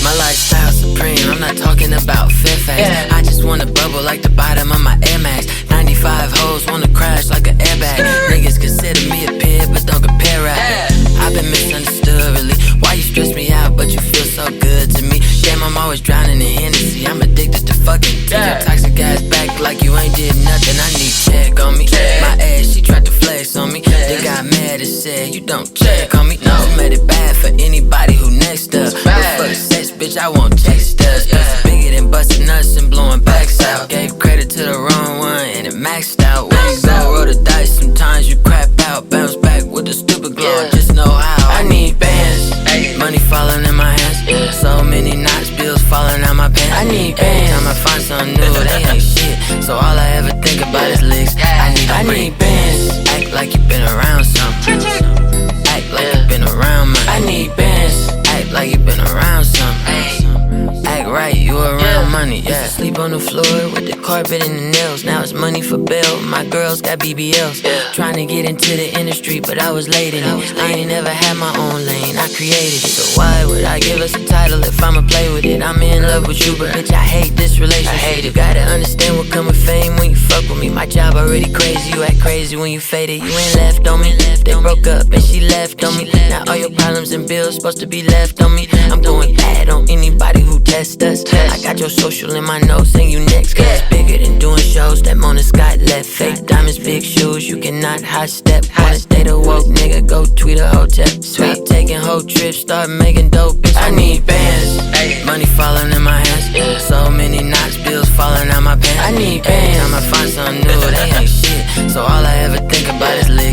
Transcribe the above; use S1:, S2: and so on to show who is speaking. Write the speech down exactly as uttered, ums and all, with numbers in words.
S1: My lifestyle supreme, I'm not talking about Fifth X. Yeah. I just wanna bubble like the bottom of my Air Max. ninety-five hoes wanna crash like an airbag. Niggas consider me a peer, but don't compare rap. Yeah. I've been misunderstood, really. Why you stress me out, but you feel so good to me? Damn, I'm always drowning in Hennessy. I'm addicted to fucking. Take your toxic ass back like you ain't did nothing. I need check on me. Check. My ass, she tried to flex on me. Check. They got mad and said, you don't check on me. No, you made it bad for anybody who next up. But fuck sex, bitch, I won't chase dust. Yeah. Bigger than busting nuts and blowing backs out. Gave credit to the wrong one and it maxed out. When you go roll the dice, sometimes you crap out. Bounce back with the stupid glow. Yeah. Just know how I need bands. Ay. Money falling in my hands. Yeah. So many knots, bills falling out my pants. I need bands. Every time I find something new, they ain't shit. So all I ever think about is licks. I need, I need bands. Act like you been around something. Act like you been around money. I need bands. Act like you been around something. Act right, you around money. Yeah. Sleep on the floor with the carpet and the nails. Now it's money for bail. My girls got B B Ls. Trying to get into the industry, but I was late in it. I ain't never had my own lane, I created it. So why would I give us a title if I'ma play with it? I'm in love with you, but bitch, I hate this relationship. I hate it. Gotta understand what come with fame when you fuck with me. My job already crazy, you act crazy when you faded. You ain't left on me. They broke up and she left on me. Now all your problems and bills supposed to be left on me. I'm going bad on anybody who test us. I got your social in my notes and you next. Cause it's bigger than doing shows that Mona Scott left. Fake diamonds, big shoes, you cannot high step. Wanna stay the woke nigga, go tweet a hotel. Stop taking whole trips, start making dope, bitch. I need bands. Money falling in my hands. So many knots, bills falling out my pants. I need bands. Every time I find something new, they ain't shit. So all I ever think about is lit.